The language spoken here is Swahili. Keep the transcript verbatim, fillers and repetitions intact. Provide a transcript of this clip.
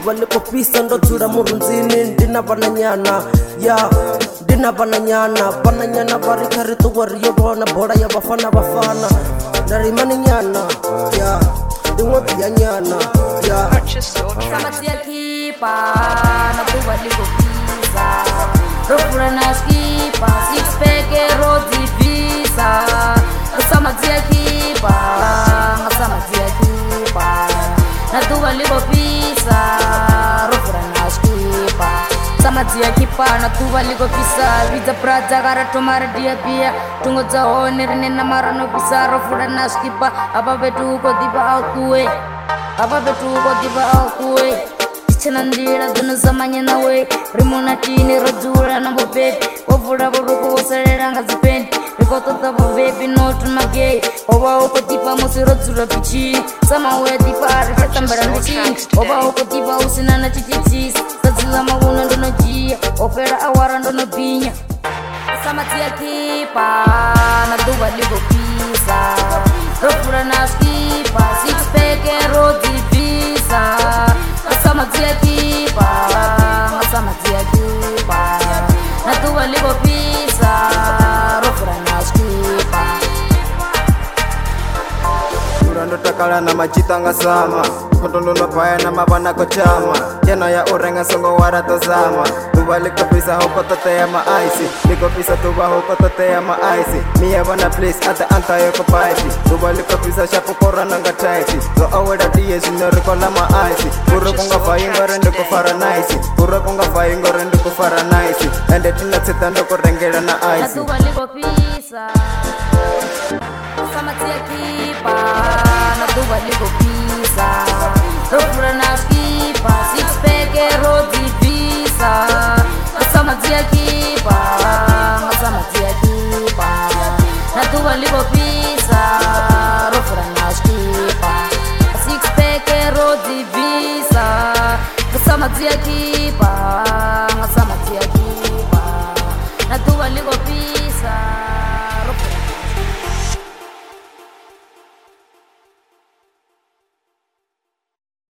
duva liko pisa ndo dzula murunzini ndina vananyana ya ndina vananyana vananyana vari khari tuwa ri yo vona bola ya vafana vafana ndarimani nyana ya ndin'wati ya nyana ya samati ya kipa na duva liko pisa rofura na skipa six pack ro divisa samati ya kipa samati ya kipa na duva liko pisa rofura na skipa samati ya kipa na duva liko pisa vida prata gara tomara dia pia tungo za hone rene na marano pisa rofura na skipa apa betu ko diba autue apa betu ko diba autue Chenandira dunu zamanya nawe rimona tini rojula na bobebi ovula boruko osalera ngazipendi rikotota bobebi notu magei oba okotipa musi rojula pichini sama uya tipa rikatambara ndichini oba okotipa usinana chichichisi sazila maguna ndono jia opera awara ndono pinya samati ya kipa na duva liko pisa rofura na skipa six pack rodi visa samati ya kipa samati ya kipa na duva liko pisa rofura na skipa urando takala na machitanga sama kotondo no paya na mabana ko chama jeno ya urenga songo warato sama duva liko pisa hoko tote ya maaisi liko pisa duva hoko tote ya maaisi miya bana please ata anta yoko paisi duva liko pisa shapo korana nga taiti go aweda diye sinori kola maaisi kuro konga fayingo rende ko fara naisi kuro konga fayingo rende ko fara naisi ende tina tsitando ko rengela na aisi duva liko pisa samati ya kipa na duva liko pisa rofura na skipa six pack rodi visa samati ya kipa samati ya kipa na duva liko pisa rofura na skipa six pack rodi visa samati ya kipa samati ya kipa na duva liko pisa